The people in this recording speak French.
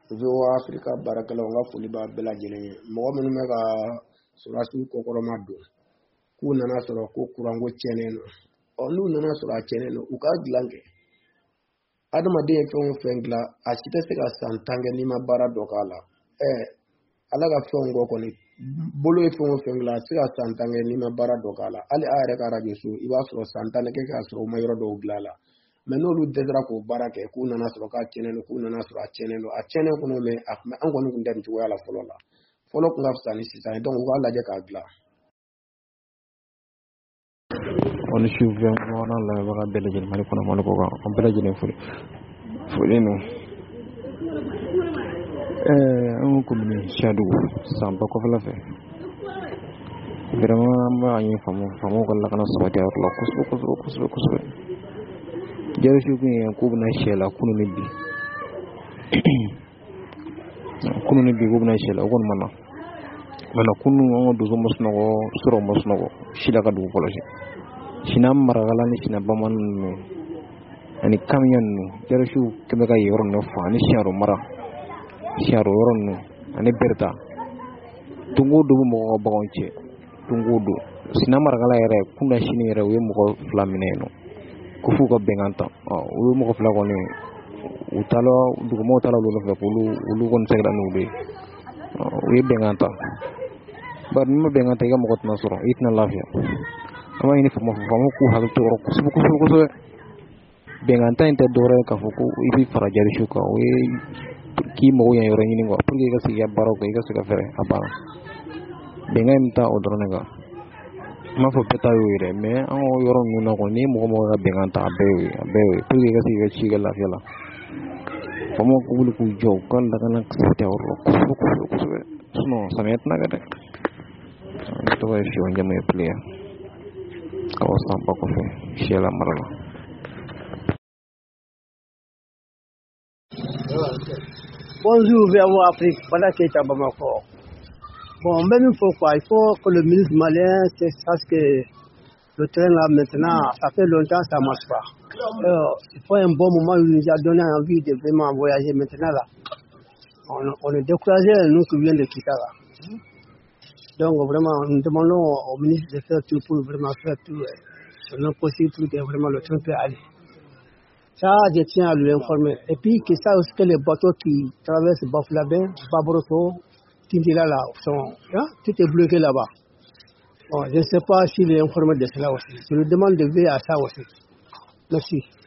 VOA Africa barakala nga foli ba bela jelen mo minnu me ka surasiw kokoroma don ku nana sɔrɔ ko kurango cɛnnen no n'u nana sɔrɔ a cɛnnen no u ka dilan kɛ adamaden ye fɛn o fɛn dilan a si tɛ se ka san 10 kɛ n'i ma baara dɔ k'a la ala ka fɛnw kɔ kɔni bolo ye fɛn o fɛn dilan a tɛ se ka san 10 kɛ n'i ma baara dɔ k'a la hali a yɛrɛ ka radio so i b'a sɔrɔ san 10 kɛ k'a sɔrɔ u ma yɔrɔ dɔw dilan a la mais n'olu dɛsɛra k'o baara kɛ k'u nana sɔrɔ k'a cɛnnen don k'u nana sɔrɔ a cɛnnen don a cɛnnen kɔnɔ mais an kɔni tun tɛ nin cogoya la fɔlɔ la fɔlɔ tun ka fisa ni sisan ye donc u k'a lajɛ k'a dilan. On est sur vraiment la vaga belge mali kono mali ko on belge ne fuli no on ko ni shadu samba ko fala fe vraiment ma yi famo ko la kana sabati ar la kusbe jere shu ko na shela kunu ni bi ko na shela ko mana kunu on do mosno go suro mosno go shila ka du poloje sinam maragalan sina baman ani camion no jarashu kebe ga yoron no fa ni sharo yoron no ani berta tungu du mo bagonche tungu du sinam maragala yere kuna shini yere we mo flamine no kufu ko benganta we mo fla ko ni utalo du mo talo lo fe ulu kon segda no be we benganta bar mo benganta ga mo ko nasoro itna lafiya ama ini famu ku hal to kusu benganta inte dore ka fuku ibi farajari shuka we ki mo ya yoro ni ngo purge ga siya baro ga siga fere apa benganta odorne ga ma fo peta yore me an yoro nguna ko ni mo ga benganta abe purge ga siga chiga la fela famu ku bulu ku jo kan daga na sate oro kusu suno samet na ga de to wa shi wanja me playa kawasan Bakofe, Sheila Marala. Bonjour, VOA Afrique, voilà qui est à Bamako. Bon, même il faut quoi, il faut que le ministre malien sache que le train là maintenant, ça fait longtemps ça ne marche pas. Il faut un bon moment, il nous a donné envie de vraiment voyager maintenant là. On est découragé, nous qui venons de Kitara. Donc vraiment, nous demandons au ministre de faire tout pour vraiment faire tout non possible pour que vraiment le train peut aller. Ça, je tiens à lui informer. Et puis, que ça aussi que les bateaux qui traversent Bafouladin, Baboroto, Tindila là, tout est bloqué là-bas. Bon, je ne sais pas s'il est informé de cela aussi. Je lui demande de veiller à ça aussi. Merci.